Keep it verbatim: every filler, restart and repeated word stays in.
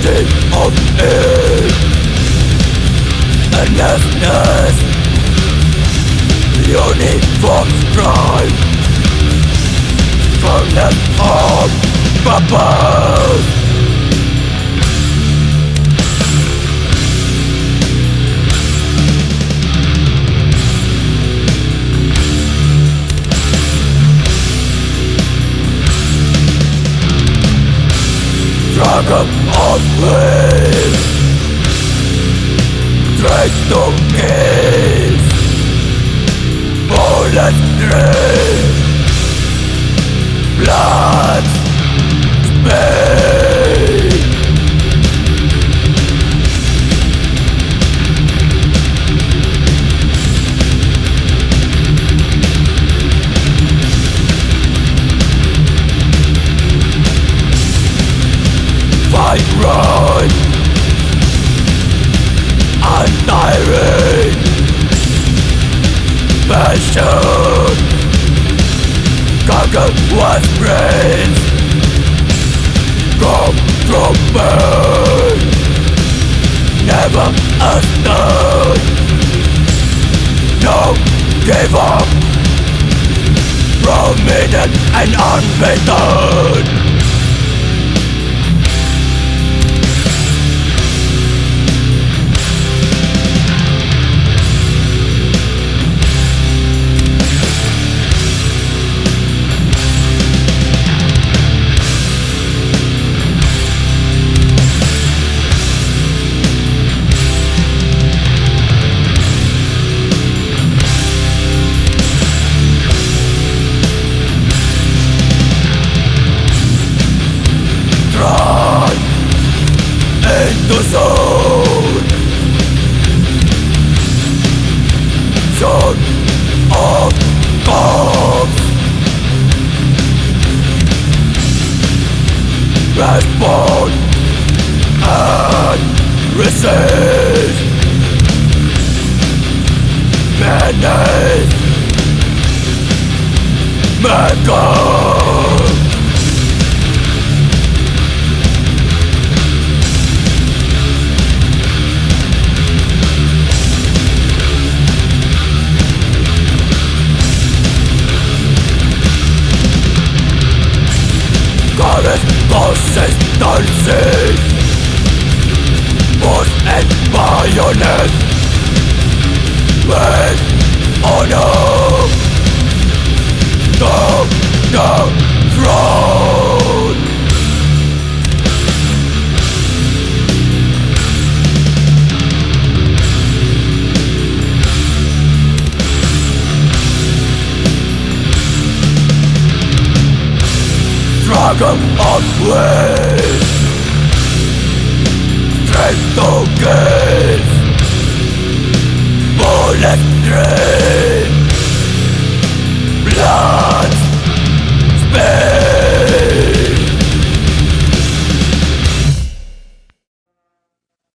Empty of it, endlessness, uniform strife, firmness of purpose. Struggle of ways, straight to gaze, bullet drain, blood spade. Fight right, untiring, passion, conquer what's brains, come from birth, never a stone, no give up, prominent and unbeaten. The zone, zone of cops. Respond and resist. Madness, madness. Consistency, force and bayonet, with honor, to the throne. Struggle of ways, strength to gaze, bullet drain, blood